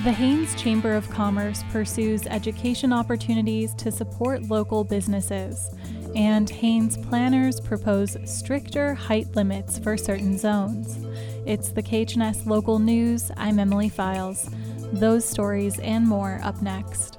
The Haines Chamber of Commerce pursues education opportunities to support local businesses, and Haines planners propose stricter height limits for certain zones. It's the KHNS Local News. I'm Emily Files. Those stories and more up next.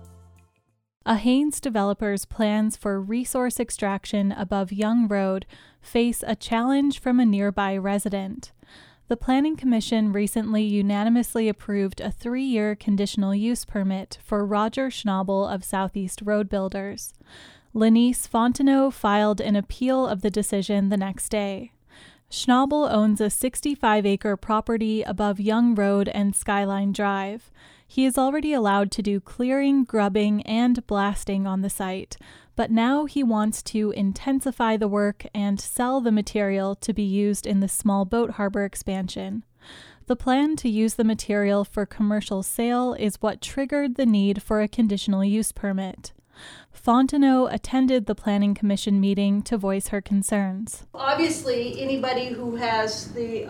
A Haines developer's plans for resource extraction above Young Road face a challenge from a nearby resident. The Planning Commission recently unanimously approved a 3-year conditional use permit for Roger Schnabel of Southeast Road Builders. Lenice Fontenot filed an appeal of the decision the next day. Schnabel owns a 65-acre property above Young Road and Skyline Drive. He is already allowed to do clearing, grubbing, and blasting on the site, but now he wants to intensify the work and sell the material to be used in the small boat harbor expansion. The plan to use the material for commercial sale is what triggered the need for a conditional use permit. Fontenot attended the Planning Commission meeting to voice her concerns. Obviously, anybody who has the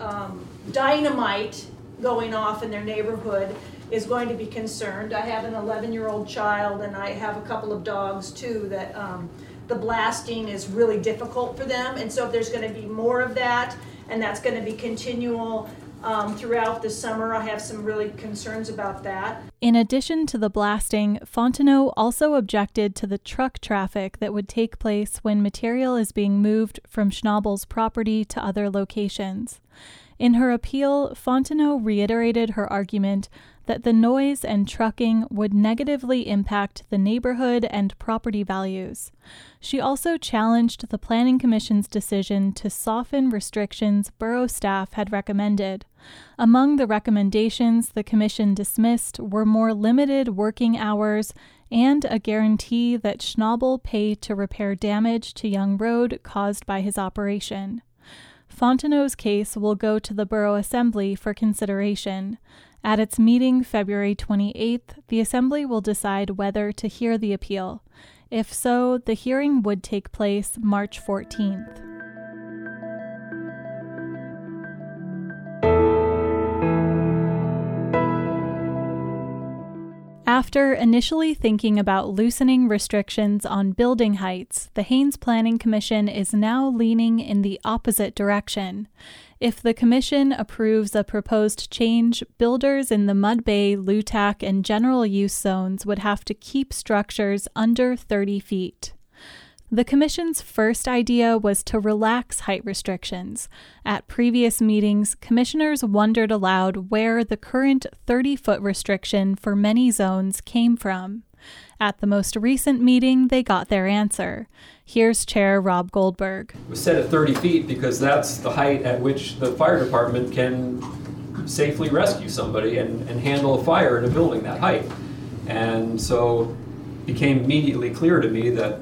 dynamite going off in their neighborhood is going to be concerned. I have an 11-year-old child, and I have a couple of dogs too that the blasting is really difficult for them, and so if there's going to be more of that, and that's going to be continual throughout the summer, I have some really concerns about that. In addition to the blasting, Fontenot also objected to the truck traffic that would take place when material is being moved from Schnabel's property to other locations. In her appeal, Fontenot reiterated her argument that the noise and trucking would negatively impact the neighborhood and property values. She also challenged the Planning Commission's decision to soften restrictions borough staff had recommended. Among the recommendations the Commission dismissed were more limited working hours and a guarantee that Schnabel pay to repair damage to Young Road caused by his operation. Fontenot's case will go to the Borough Assembly for consideration. At its meeting February 28th, the Assembly will decide whether to hear the appeal. If so, the hearing would take place March 14th. After initially thinking about loosening restrictions on building heights, the Haines Planning Commission is now leaning in the opposite direction. If the Commission approves a proposed change, builders in the Mud Bay, Lutak, and general use zones would have to keep structures under 30 feet. The Commission's first idea was to relax height restrictions. At previous meetings, commissioners wondered aloud where the current 30-foot restriction for many zones came from. At the most recent meeting, they got their answer. Here's Chair Rob Goldberg. It was set at 30 feet because that's the height at which the fire department can safely rescue somebody and handle a fire in a building that height. And so it became immediately clear to me that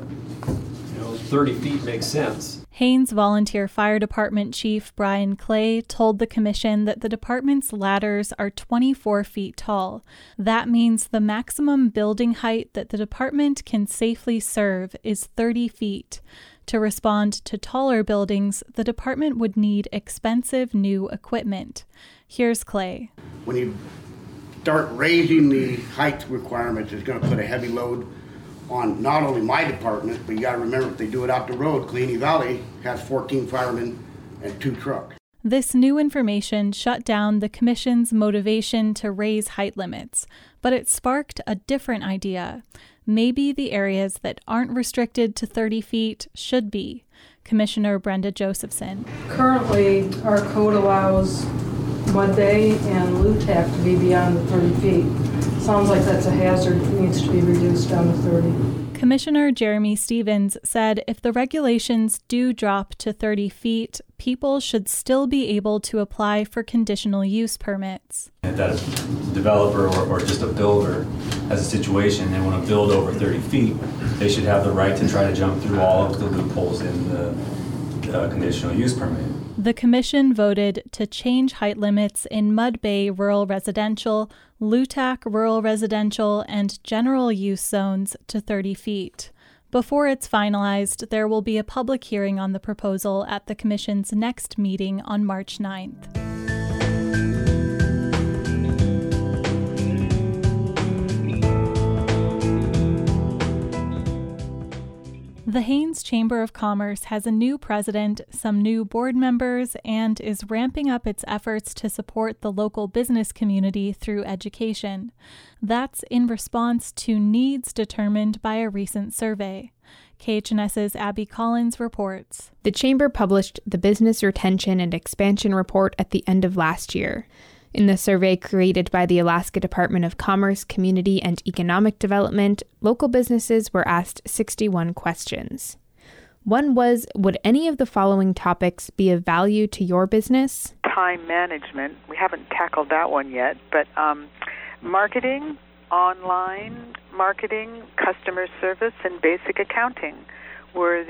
30 feet makes sense. Haines Volunteer Fire Department Chief Brian Clay told the Commission that the department's ladders are 24 feet tall. That means the maximum building height that the department can safely serve is 30 feet. To respond to taller buildings, the department would need expensive new equipment. Here's Clay. When you start raising the height requirements, it's going to put a heavy load on not only my department, but you got to remember if they do it out the road, Cleany Valley has 14 firemen and 2 trucks. This new information shut down the Commission's motivation to raise height limits, but it sparked a different idea. Maybe the areas that aren't restricted to 30 feet should be. Commissioner Brenda Josephson. Currently, our code allows Mud Bay and Lutak to be beyond the 30 feet. Sounds like that's a hazard that needs to be reduced down to 30. Commissioner Jeremy Stevens said if the regulations do drop to 30 feet, people should still be able to apply for conditional use permits. If that developer or just a builder has a situation, they want to build over 30 feet, they should have the right to try to jump through all of the loopholes in the conditional use permit. The Commission voted to change height limits in Mud Bay Rural Residential, Lutak Rural Residential, and General Use Zones to 30 feet. Before it's finalized, there will be a public hearing on the proposal at the Commission's next meeting on March 9th. The Haines Chamber of Commerce has a new president, some new board members, and is ramping up its efforts to support the local business community through education. That's in response to needs determined by a recent survey. KHNS's Abby Collins reports. The Chamber published the Business Retention and Expansion Report at the end of last year. In the survey created by the Alaska Department of Commerce, Community, and Economic Development, local businesses were asked 61 questions. One was, would any of the following topics be of value to your business? Time management. We haven't tackled that one yet, but marketing, online marketing, customer service, and basic accounting were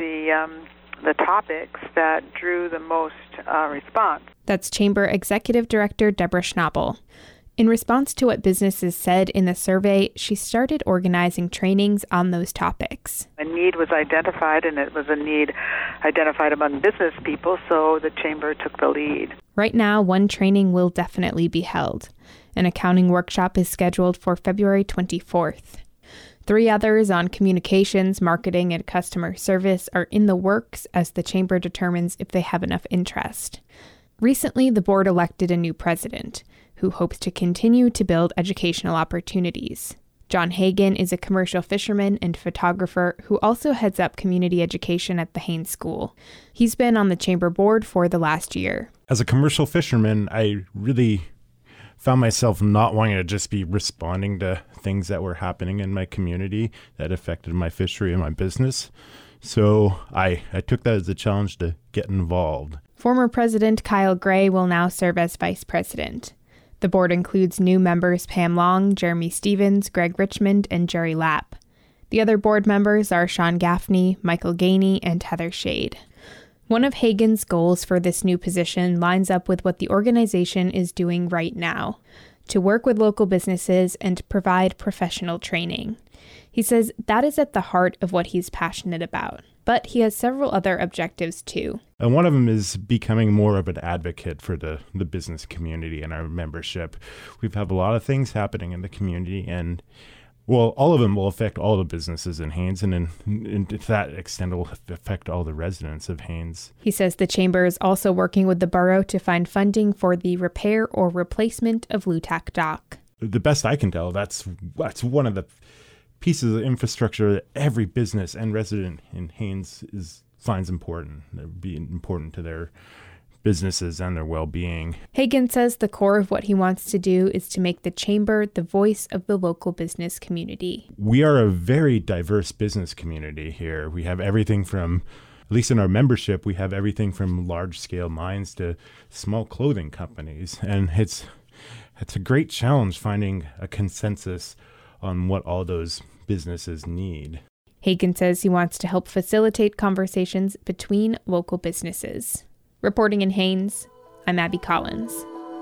the topics that drew the most response. That's Chamber Executive Director Deborah Schnabel. In response to what businesses said in the survey, she started organizing trainings on those topics. A need was identified, and it was a need identified among business people, so the Chamber took the lead. Right now, one training will definitely be held. An accounting workshop is scheduled for February 24th. 3 others on communications, marketing, and customer service are in the works as the Chamber determines if they have enough interest. Recently, the board elected a new president, who hopes to continue to build educational opportunities. John Hagan is a commercial fisherman and photographer who also heads up community education at the Haines School. He's been on the Chamber board for the last year. As a commercial fisherman, I really found myself not wanting to just be responding to things that were happening in my community that affected my fishery and my business. So I took that as a challenge to get involved. Former President Kyle Gray will now serve as vice president. The board includes new members Pam Long, Jeremy Stevens, Greg Richmond, and Jerry Lapp. The other board members are Sean Gaffney, Michael Gainey, and Heather Shade. One of Hagan's goals for this new position lines up with what the organization is doing right now, to work with local businesses and provide professional training. He says that is at the heart of what he's passionate about. But he has several other objectives too. And one of them is becoming more of an advocate for the business community and our membership. We've had a lot of things happening in the community, and well, all of them will affect all the businesses in Haines, and to that extent, it will affect all the residents of Haines. He says the Chamber is also working with the borough to find funding for the repair or replacement of Lutak Dock. The best I can tell, that's one of the pieces of infrastructure that every business and resident in Haines finds important. It would be important to their businesses and their well-being. Hagan says the core of what he wants to do is to make the Chamber the voice of the local business community. We are a very diverse business community here. We have everything from, at least in our membership, we have everything from large-scale mines to small clothing companies. And it's a great challenge finding a consensus on what all those businesses need. Hagan says he wants to help facilitate conversations between local businesses. Reporting in Haines, I'm Abby Collins.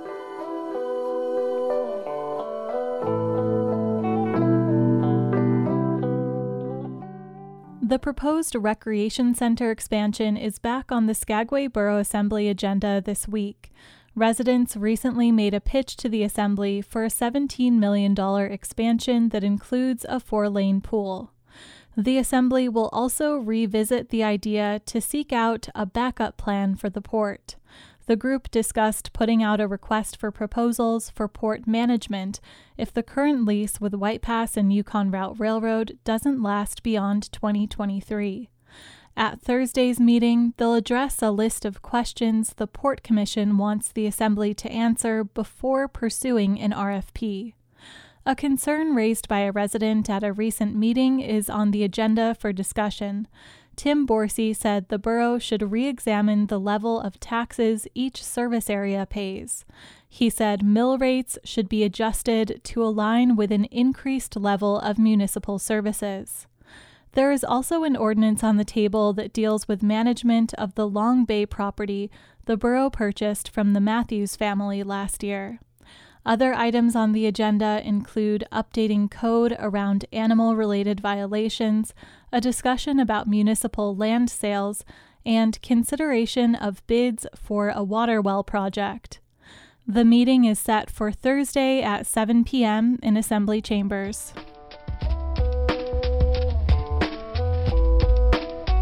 The proposed recreation center expansion is back on the Skagway Borough Assembly agenda this week. Residents recently made a pitch to the Assembly for a $17 million expansion that includes a 4-lane pool. The Assembly will also revisit the idea to seek out a backup plan for the port. The group discussed putting out a request for proposals for port management if the current lease with White Pass and Yukon Route Railroad doesn't last beyond 2023. At Thursday's meeting, they'll address a list of questions the Port Commission wants the Assembly to answer before pursuing an RFP. A concern raised by a resident at a recent meeting is on the agenda for discussion. Tim Borsey said the borough should re-examine the level of taxes each service area pays. He said mill rates should be adjusted to align with an increased level of municipal services. There is also an ordinance on the table that deals with management of the Long Bay property the borough purchased from the Matthews family last year. Other items on the agenda include updating code around animal-related violations, a discussion about municipal land sales, and consideration of bids for a water well project. The meeting is set for Thursday at 7 p.m. in Assembly Chambers.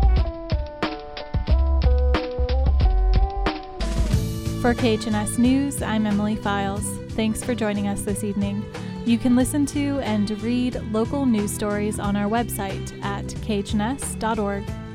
For KHNS News, I'm Emily Files. Thanks for joining us this evening. You can listen to and read local news stories on our website at khns.org.